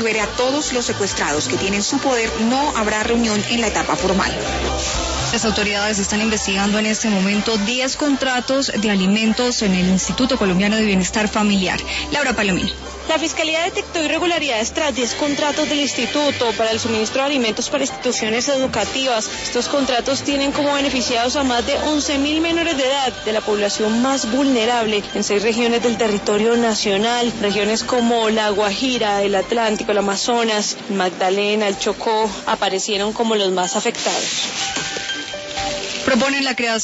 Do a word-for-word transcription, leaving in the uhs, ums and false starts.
libere a todos los secuestrados que tienen su poder, no habrá reunión en la etapa formal. Las autoridades están investigando en este momento diez contratos de alimentos en el Instituto Colombiano de Bienestar Familiar. Laura Palomino. La Fiscalía detectó irregularidades tras diez contratos del Instituto para el suministro de alimentos para instituciones educativas. Estos contratos tienen como beneficiados a más de once mil menores de edad de la población más vulnerable en seis regiones del territorio nacional. Regiones como La Guajira, el Atlántico, el Amazonas, Magdalena, el Chocó aparecieron como los más afectados. Proponen la creación